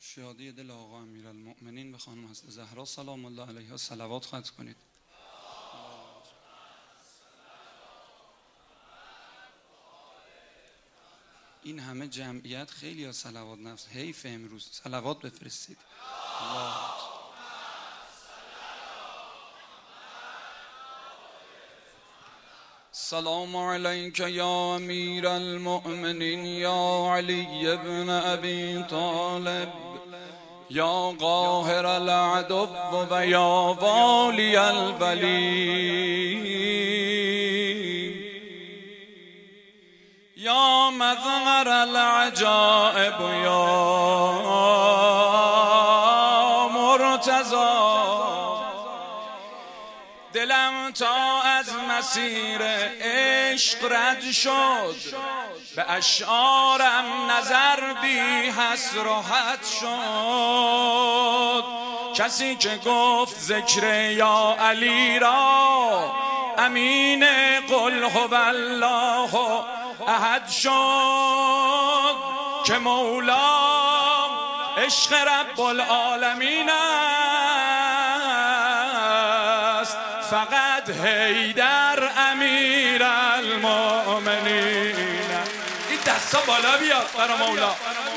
شادی دل آقا امیرالمؤمنین به خانم حضرت زهرا سلام الله علیها صلوات ختم کنید. این همه جمعیت خیلی ها صلوات نفس حیف امروز صلوات بفرستید. الله سلام علیک یا امیر المؤمنین یا علی ابن ابی طالب یا قاهر العدو و یا والی الولی یا مظهر العجائب یا مرتضی. دلم تا از مسیر عشق رد شد، به اشعارم نظر بی حصر و حد شد. کسی که گفت ذکر یا علی را امین قل هو الله احد شد، که مولا عشق رب العالمین است، فقط حیدر امیر المؤمنین. این دستا بالا بیاد برا مولا.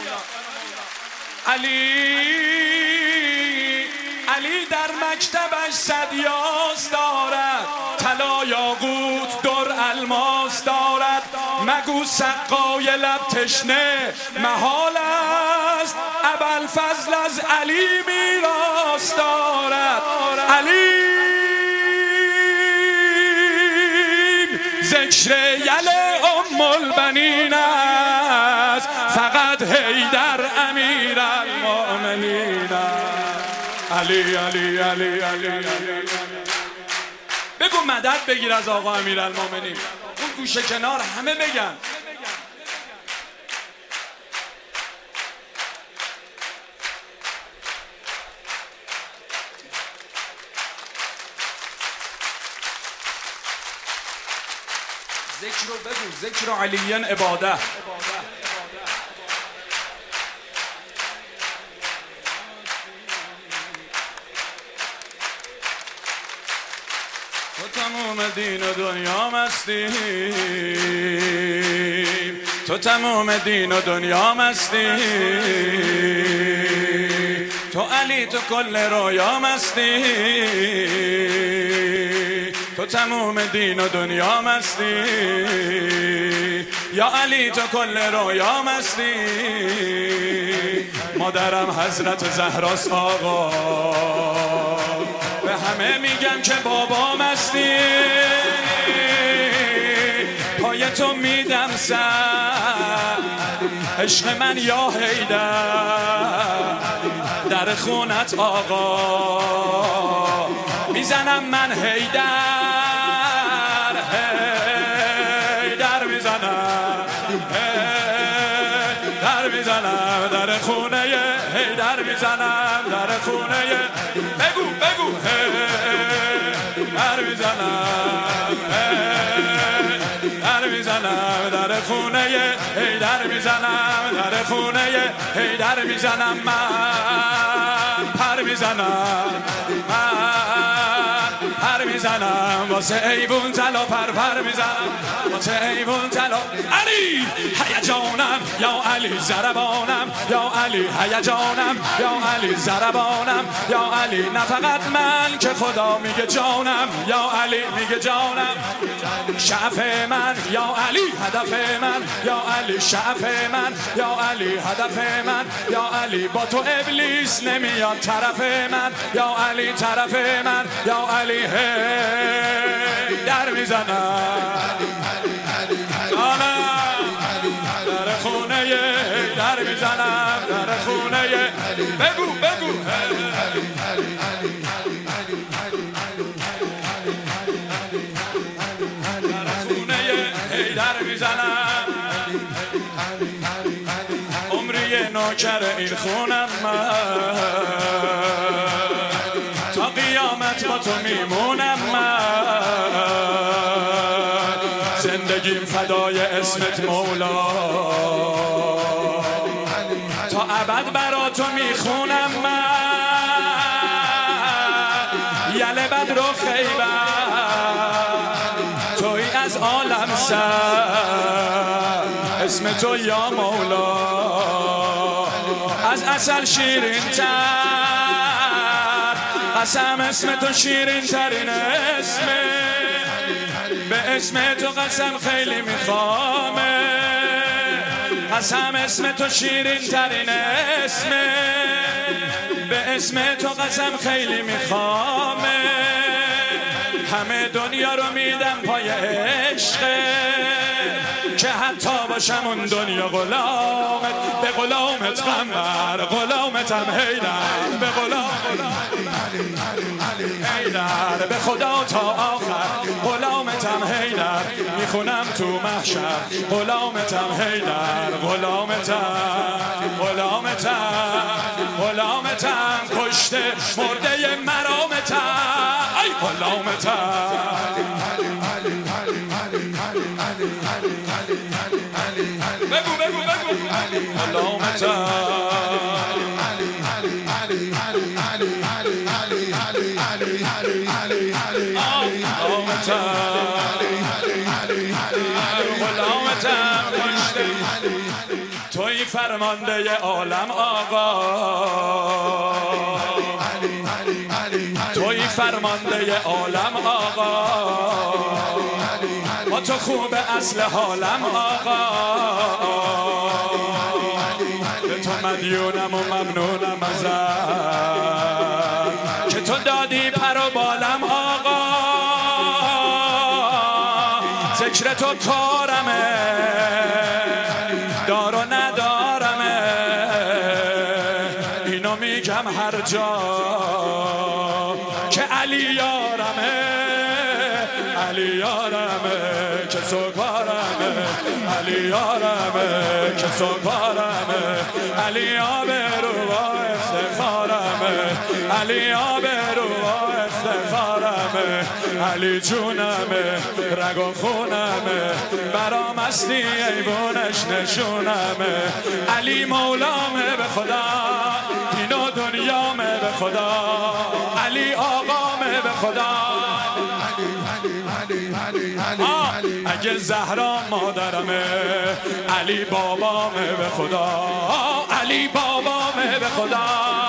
علی در مکتبش 100 یاس دارد، طلا یاقوت در الماس دارد. مگو سقای لب تشنه محال است، ابوالفضل از علی میراث دارد. علی ذکر یل ام البنین است، فقط حیدر امیر المؤمنین است. علی علی علی علی علی. بگو مدد بگیر از آقا امیر المؤمنین. اون گوشه کنار همه بگن. ذکر رو بگو. ذکر علیین عباده. تو تمام دین و دنیا مستیم، تو تمام دین و دنیا مستیم، تو علی تو کل رویا مستیم، تو تمام دین و دنیا مستی، یا علی تو کل رویا مستی. مادرم حضرت زهراست آقا، به همه میگم که بابا مستی. پای تو میدم سر عشق من یا حیدر، در خونت آقا میزنم من حیدر، حیدر میزنم، حیدر میزنم، در خونه حیدر میزنم، در خونه بگو بگو حیدر میزنم، حیدر میزنم، در خونه حیدر میزنم، در خونه حیدر میزنم، من پر میزنم، پر میزنم واسه ایوون طلا، پر میزنم واسه ایوون طلا. علی هیجانم یا علی ضربانم، یا علی هیجانم یا علی ضربانم، یا علی نه فقط من که خدا میگه جانم، یا علی میگه جانم. شعف من یا علی هدف من، یا علی شعف من، یا علی هدف من، یا علی با تو ابلیس نمیاد طرف من، یا علی طرف من، یا علی در میزنم، در خونه در میزنم، در خونه بگو بگو در خونه در میزنم. عمری نوکر این خونم من، تا قیامت با تو میمونم من، زندگیم فدای اسمت مولا، تا ابد فقط برا تو میخونم من یله بدر و خیبر توی از عالم سر اسم تو یا مولا از عسل شیرین تر قسم اسم تو شیرین ترین اسمه به اسم تو قسم خیلی میخوامه قسم اسم تو شیرین ترین اسمه به اسم تو قسم خیلی میخوامه همه دنیا رو میدم پای عشقه که حتی باشم اون دنیا غلامت به غلامت قمر غلامتم حیدر به غلام حیدر به خدا تا آخر غلامتم حیدر میخونم تو محشر غلامتم حیدر غلامتم کشته مرده مرامتم ای غلامتم بگو غلامتم توی فرمانده عالم آقا توی فرمانده عالم آقا با تو خوب اصل حالم آقا به تو مدیونم و ممنونم ازت که تو دادی پر و بالم آقا ذکر تو کارمه دار و ندارمه اینو میگم هر جا که علی یارمه که سوکارمه علی یارمه که سوکارمه علی آبرو و افتخارمه علی آبرو و افتخارمه علی جونمه رگ و خونمه برام هستی ایوونش نشونمه علی مولامه به خدا دین و دنیامه به خدا علی آقامه به خدا اگه زهرا مادرمه علی بابامه به خدا علی بابامه به خدا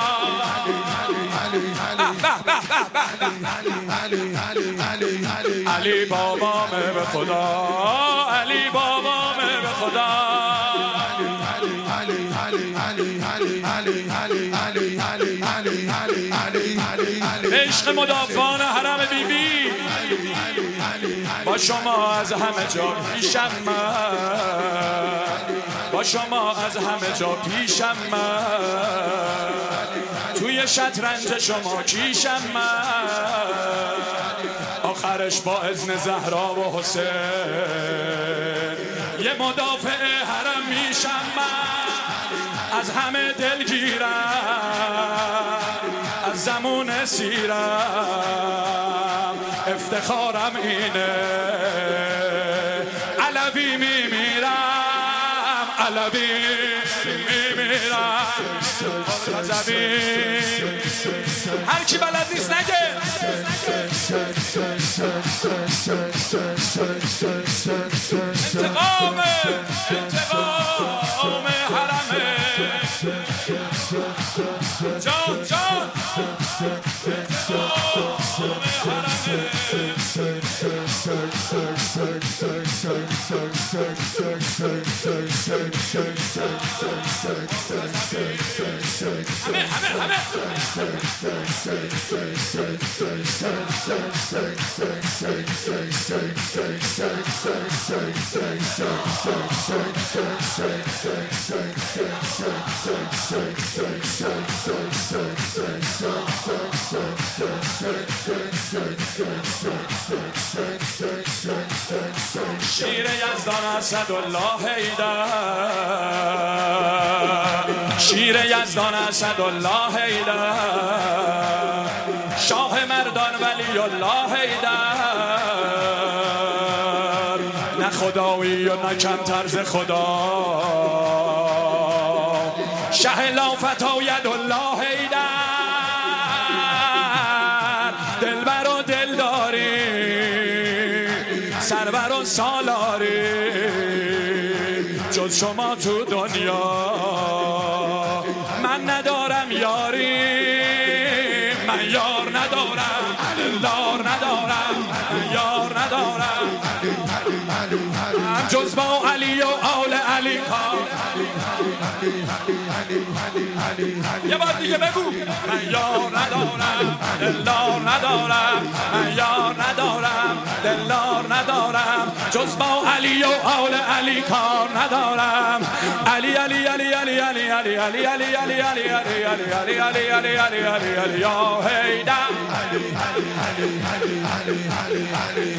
علی بابامه به خدا علی بابامه به خدا عشق مدافعان حرم بیبی با شما از همه جا پیشم من با شما از همه جا پیشم من توی شطرنج شما کیشم من آخرش با اذن زهرا و حسین یه مدافع حرم میشم من از همه دلگیرم از زمون سیرم افتخارم اینه علوی میمیرم علوی میمیرم هر کی بلد نیست نگه انتقام حرمه جان شیر یزدان اسدالله حیدر شیر یزدان اسدالله حیدر شاه مردان ولی الله حیدر نه خدایی و نه کم طرز خدا شه لا فتا ید الله حیدر دلبر و دلداری سرور و سالاری جز شما تو دنیا من ندارم یاری من یار ندارم دلدار ندارم من یار ندارم جز با علی و آل علی کار یه بار دیگه بگو من یار ندارم دلدار ندارم من یار ندارم دلدار ندارم جز با علی و آل علی کار ندارم علی علی علی علی علی علی علی علی علی علی علی علی علی علی علی علی علی یا حیدر